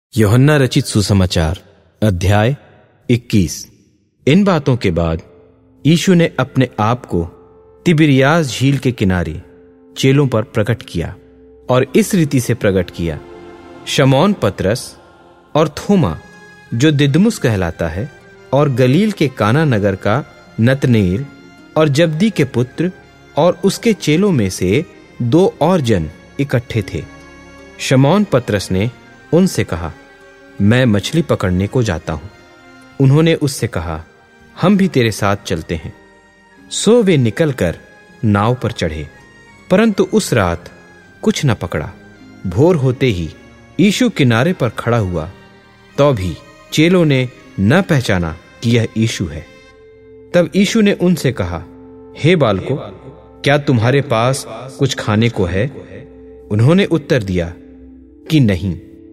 यूहन्ना रचित सुसमाचार अध्याय 21। इन बातों के बाद यीशु ने अपने आप को तिबिरियास झील के किनारे चेलों पर प्रकट किया और इस रीति से प्रकट किया। शमौन पतरस और थोमा जो दिदमुस कहलाता है, और गलील के काना नगर का नतनेल और जब्दी के पुत्र और उसके चेलों में से 2 और जन इकट्ठे थे। शमौन पतरस ने उनसे कहा, मैं मछली पकड़ने को जाता हूं। उन्होंने उससे कहा, हम भी तेरे साथ चलते हैं। सो वे निकलकर नाव पर चढ़े, परंतु उस रात कुछ न पकड़ा। भोर होते ही यीशु किनारे पर खड़ा हुआ, तो भी चेलों ने न पहचाना कि यह यीशु है। तब यीशु ने उनसे कहा, हे बालकों, क्या तुम्हारे पास कुछ खाने को है? उन्होंने उत्तर दिया कि नहीं।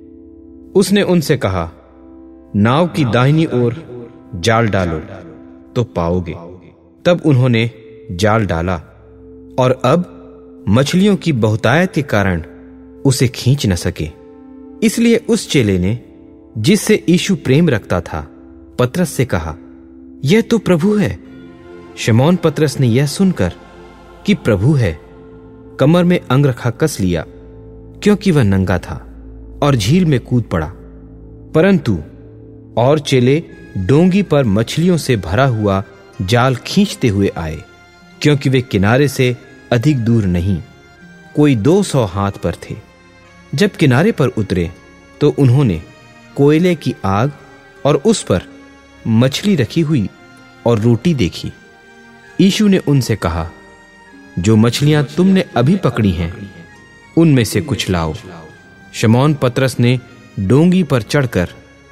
उसने उनसे कहा, नाव की दाहिनी ओर जाल डालो तो पाओगे। तब उन्होंने जाल डाला, और अब मछलियों की बहुतायत के कारण उसे खींच न सके। इसलिए उस चेले ने, जिससे यीशु प्रेम रखता था, पतरस से कहा, यह तो प्रभु है। शमौन पतरस ने यह सुनकर कि प्रभु है, कमर में अंगरखा कस लिया, क्योंकि वह नंगा था, और झील में कूद पड़ा। परंतु और चेले डोंगी पर मछलियों से भरा हुआ जाल खींचते हुए आए, क्योंकि वे किनारे से अधिक दूर नहीं, कोई 200 हाथ पर थे। जब किनारे पर उतरे तो उन्होंने कोयले की आग और उस पर मछली रखी हुई और रोटी देखी। यीशु ने उनसे कहा, जो मछलियां तुमने अभी पकड़ी हैं, उनमें से कुछ लाओ। शमौन पतरस ने डोंगी पर चढ़कर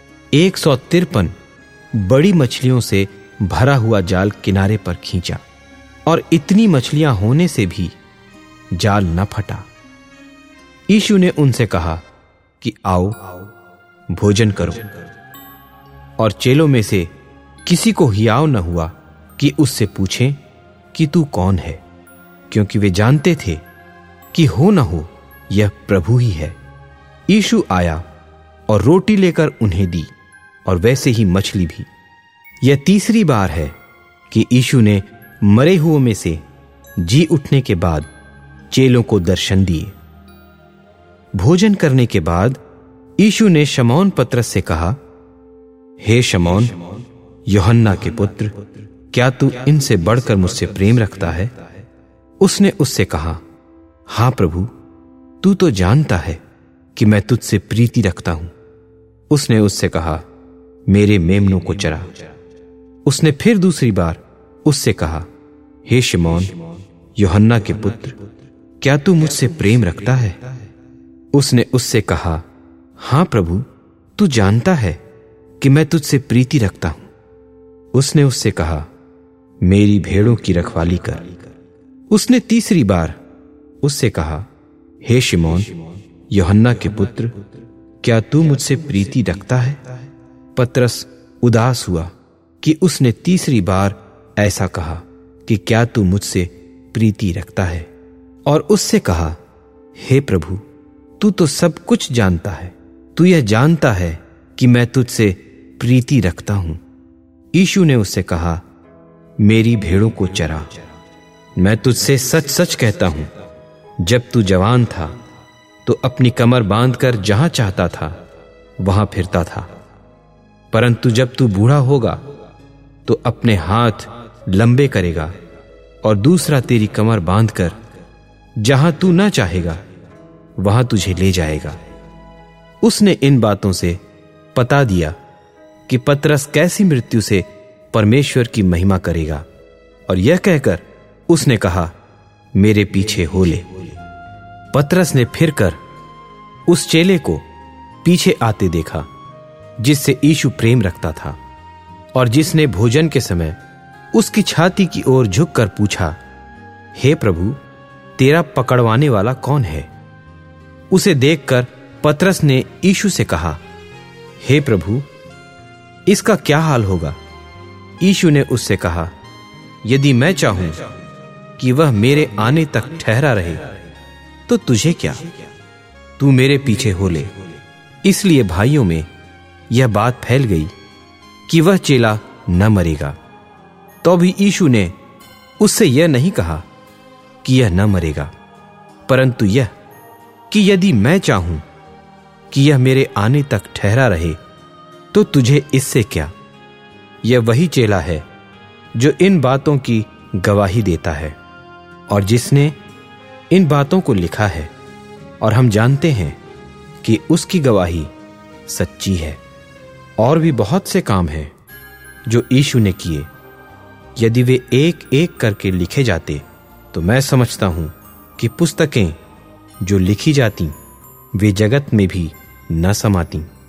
153 बड़ी मछलियों से भरा हुआ जाल किनारे पर खींचा, और इतनी मछलियां होने से भी जाल न फटा। यीशु ने उनसे कहा कि आओ, भोजन करो। और चेलों में से किसी को हियाव न हुआ कि उससे पूछें कि तू कौन है, क्योंकि वे जानते थे कि हो न हो यह प्रभु ही है। यीशु आया और रोटी लेकर उन्हें दी, और वैसे ही मछली भी। यह तीसरी बार है कि यीशु ने मरे हुओं में से जी उठने के बाद चेलों को दर्शन दिए। भोजन करने के बाद यीशु ने शमौन पतरस से कहा, हे शमौन, यूहन्ना के पुत्र, क्या तू इनसे बढ़कर मुझसे प्रेम रखता है? उसने उससे कहा, हां प्रभु, तू तो जानता है कि मैं तुझसे प्रीति रखता हूं। उसने उससे कहा, मेरे मेमनों को चरा। उसने फिर दूसरी बार उससे कहा, हे शिमोन, यूहन्ना के पुत्र, क्या तू मुझसे प्रेम रखता है? उसने उससे कहा, हां प्रभु, तू जानता है कि मैं तुझसे प्रीति रखता हूं। उसने उससे कहा, मेरी भेड़ों की रखवाली कर। उसने तीसरी बार उससे कहा, हे शिमोन, यूहन्ना के पुत्र, क्या तू मुझसे प्रीति रखता है? पतरस उदास हुआ कि उसने तीसरी बार ऐसा कहा कि क्या तू मुझसे प्रीति रखता है, और उससे कहा, हे प्रभु, तू तो सब कुछ जानता है। तू यह जानता है कि मैं तुझसे प्रीति रखता हूं। यीशु ने उससे कहा, मेरी भेड़ों को चरा। मैं तुझसे सच सच कहता हूं, जब तू जवान था तो अपनी कमर बांधकर जहां चाहता था वहां फिरता था, परंतु जब तू बूढ़ा होगा तो अपने हाथ लंबे करेगा, और दूसरा तेरी कमर बांधकर जहां तू ना चाहेगा वहां तुझे ले जाएगा। उसने इन बातों से पता दिया कि पतरस कैसी मृत्यु से परमेश्वर की महिमा करेगा, और यह कहकर उसने कहा, मेरे पीछे हो ले। पतरस ने फिरकर उस चेले को पीछे आते देखा, जिससे यीशु प्रेम रखता था, और जिसने भोजन के समय उसकी छाती की ओर झुककर पूछा, हे प्रभु, तेरा पकड़वाने वाला कौन है? उसे देखकर पतरस ने यीशु से कहा, हे प्रभु, इसका क्या हाल होगा? यीशु ने उससे कहा, यदि मैं चाहूं कि वह मेरे आने तक ठहरा रहे तो तुझे क्या? तू मेरे पीछे हो ले। इसलिए भाइयों में यह बात फैल गई कि वह चेला न मरेगा। तो भी यीशु ने उससे यह नहीं कहा कि यह न मरेगा, परंतु यह कि यदि मैं चाहूं कि यह मेरे आने तक ठहरा रहे तो तुझे इससे क्या। यह वही चेला है जो इन बातों की गवाही देता है और जिसने इन बातों को लिखा है, और हम जानते हैं कि उसकी गवाही सच्ची है। और भी बहुत से काम हैं जो यीशु ने किए। यदि वे एक एक करके लिखे जाते तो मैं समझता हूं कि पुस्तकें जो लिखी जाती वे जगत में भी न समाती।